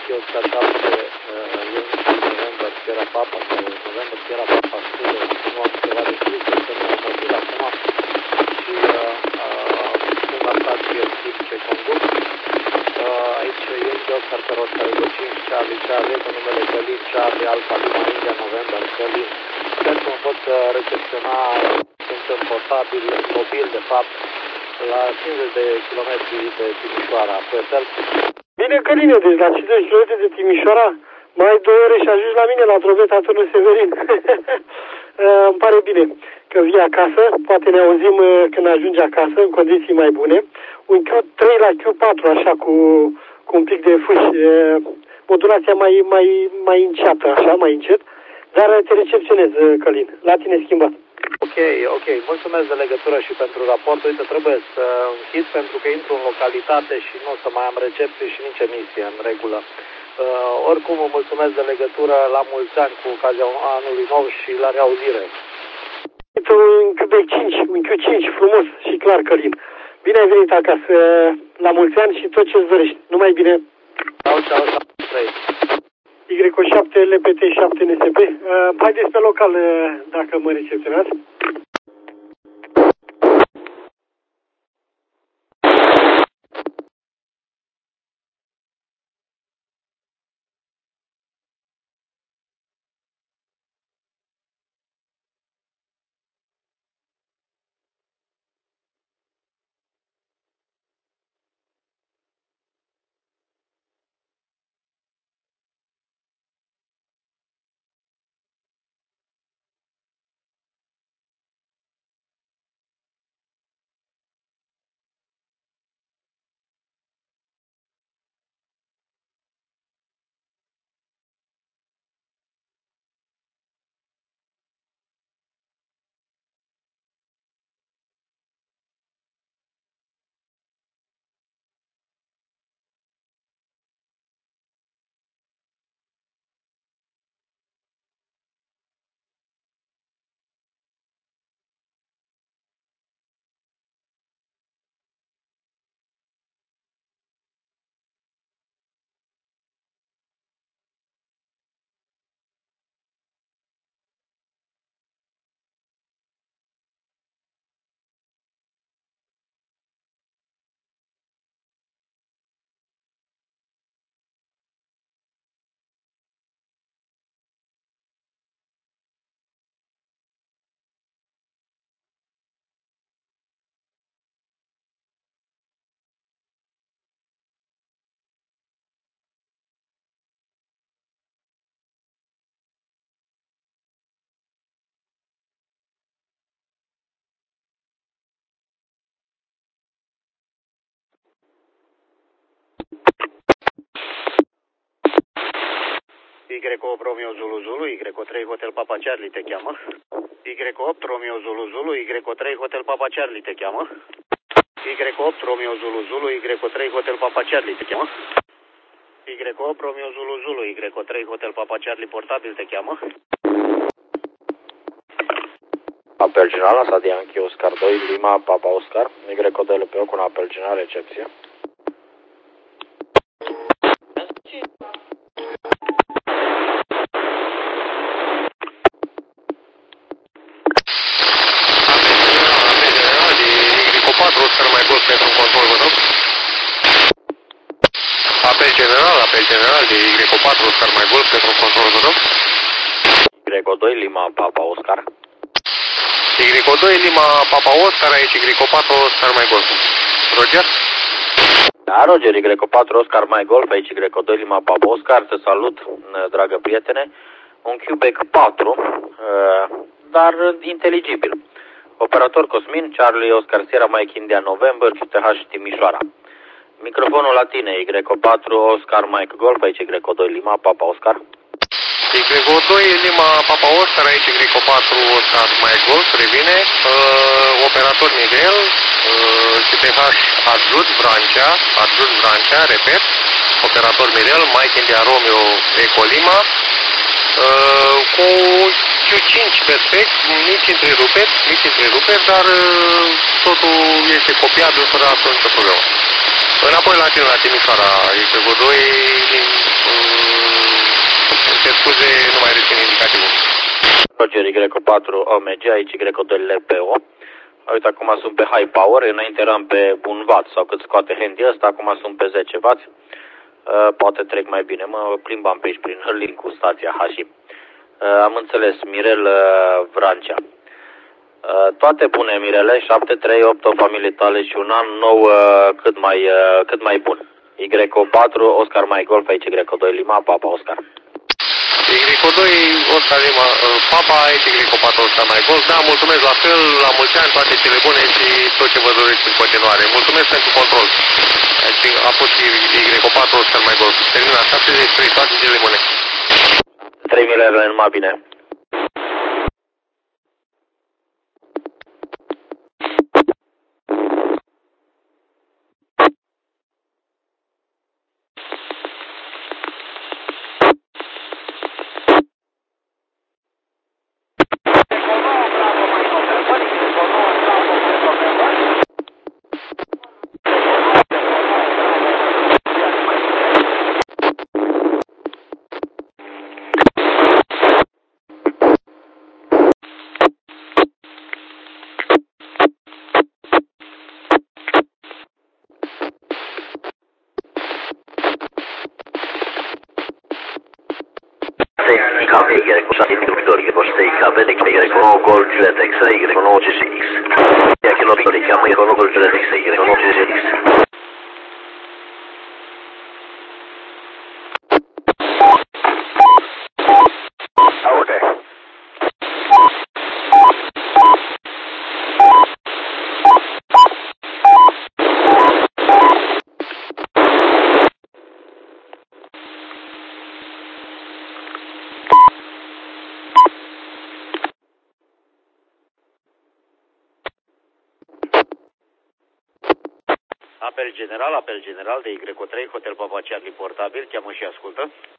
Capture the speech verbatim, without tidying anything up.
Oscar șapte, November, Sierra Papa, sau November, Sierra Papa, Studio, nu am ceva de scris, că nu am mobil acum, și un atac tip pe conduc. Aici Yankee Oscar pe Oscar Eagle cinci, Charlie, Charlie, pe numele Călin, Charlie, Alfa, Lima, India, November, Călin. Sper că mă pot recepționa, sunt în portabil, mobil, de fapt, la cincizeci de kilometri de Timișoara, pe hotel. Bine, Căline, deci la cincizeci de kilometri de Timișoara, mai ai două ore și ajungi la mine la drobeta Turnul Severin. Îmi pare bine că vii acasă, poate ne auzim când ajungi acasă, în condiții mai bune. Un Q trei la Q patru, așa, cu, cu un pic de fâși, modulația mai, mai, mai înceată, așa, mai încet, dar te recepționez, Călin, la tine schimbat. Ok, ok, mulțumesc de legătură și pentru raport. Uite, trebuie să închid pentru că intru în localitate și nu o să mai am recepție și nici emisie în regulă. Uh, oricum, vă mulțumesc de legătură, la mulți ani cu ocazia anului nou și la reauzire. Un Q cinci, un Q cinci frumos și clar, Călin. Bine ai venit acasă, la mulți ani și tot ce-ți dorești. Numai bine. Ciao, ciao, ciao. Y șapte, L P T șapte N S B. Uh, haideți pe local uh, dacă mă recepționați. Y opt Romeo Zulu Zulu, Y trei Hotel Papa Charlie te cheamă. Y opt Romeo Zulu Zulu, Y trei Hotel Papa Charlie te cheamă. Y opt Romeo Zulu Zulu, Y trei Hotel Papa Charlie te cheamă. Y opt Romeo Zulu Zulu, Y trei Hotel Papa Charlie portabil te cheamă. Apel general, asta de Yankee Oscar doi, Lima, Papa Oscar, Y D L P O cu un apel general, recepție. Oscar mai Golf pentru control, vă rog. Apel general, apel general de Y patru Oscar mai Golf pentru control, vă rog. Y doi Lima Papa Oscar. Y doi Lima Papa Oscar, aici Y patru Oscar mai Golf. Roger? Da, Roger, Y patru Oscar mai Golf, aici Y doi Lima Papa Oscar, te salut, dragă prietene. Un Quebec patru, dar inteligibil. Operator Cosmin, Charlie, Oscar Sierra, Mike India, November, Q T H Timișoara. Microfonul la tine, Y patru, Oscar, Mike Golf, aici Y doi Lima, Papa Oscar. Y doi Lima, Papa Oscar, aici Y patru, Oscar, Mike Golf, revine. Uh, operator Miguel, uh, Q T H Adjut, Vrancea, Adjut, Vrancea, repet. Operator Miguel, Mike India, Romeo, Eco Lima. Uh, cu Q cinci perfect, nici întreruperi, nici întreruperi, dar uh, totul este copiabil fără absolut nicio problemă. Înapoi la tine, la Timișoara, Y doi reține indicativul. Roger, Y patru O M G, aici Y doi L P O. Uite, acum sunt pe high power, înainte eram pe un watt sau cât scoate handy ăsta, acum sunt pe zece watt. Uh, poate trec mai bine, mă plimbam pe aici prin link cu stația H I. Uh, am înțeles, Mirel uh, Vrancea. Uh, toate bune, Mirele, șapte trei opt, o familie tale și un an nou uh, cât mai, uh, cât mai bun. Y patru, Oscar Mai Golf, aici Y doi Lima, Papa Oscar. Y doi, Oscar Lima, uh, Papa, aici Y patru, Oscar Mai Golf. Da, mulțumesc la fel, la mulți ani, toate cele bune și tot ce vă doriți în continuare. Mulțumesc pentru control. Aici a fost Y patru, Oscar Mai Golf. Termina șaptezeci și trei, toate cele bune. trei Mirele, numai bine. Gold Juliet X-Ray, Y uno ocho seis. Y aquí lo richiamo, Y uno Gold Juliet X-Ray, Y uno ocho seis. Okay. Apel general, apel general de Y trei, Hotel Papa Charlie portabil, cheamă și ascultă.